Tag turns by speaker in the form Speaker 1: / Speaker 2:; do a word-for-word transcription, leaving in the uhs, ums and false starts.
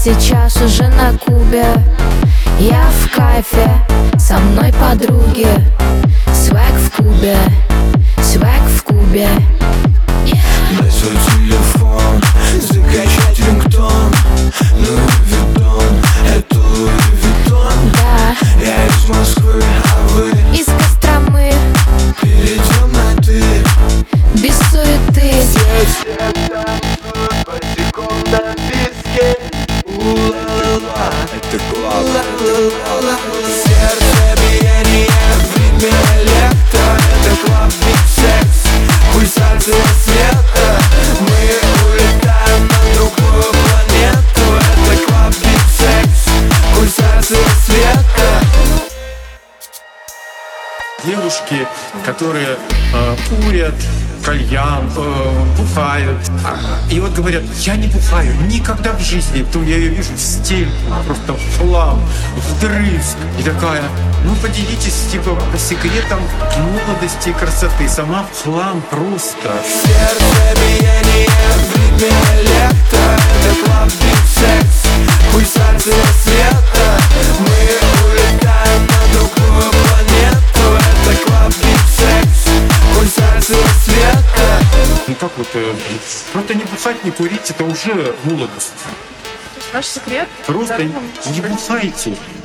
Speaker 1: сейчас уже на Кубе. Я в кайфе, со мной подруги. Свэг в Кубе, свэг в Кубе.
Speaker 2: Дай свой телефон, закачать рингтон. Луи Виттон, это Луи Виттон.
Speaker 1: Да,
Speaker 2: я из Москвы, а вы
Speaker 1: из Костромы.
Speaker 2: Перейдем на ты,
Speaker 1: без суеты.
Speaker 2: все танцуют по секундам виски. У-ла-ла-ла, это клаб, это клаб. Сердце биение в ритме электро. Это клаб, бит, секс, пульсация света. Мы улетаем на другую планету. Это клаб, бит, секс, пульсация света.
Speaker 3: Девушки, которые э, курят, кальян, э, бухают. И вот говорят, я не бухаю никогда в жизни. То я ее вижу в стельку, просто в хлам, вдрызг. И такая, ну поделитесь типа по секретам молодости и красоты. Сама в хлам просто.
Speaker 2: Сердце биение в ритме электро. Это клаб, бит, секс, пульсация света. Мы улетаем на другую планету. Это клаб, бит, секс, пульсация света.
Speaker 3: Ну как вот, э, просто не бухать, не курить, это уже молодость.
Speaker 4: Ваш секрет?
Speaker 3: Просто
Speaker 4: Здоровым
Speaker 3: не бухайте.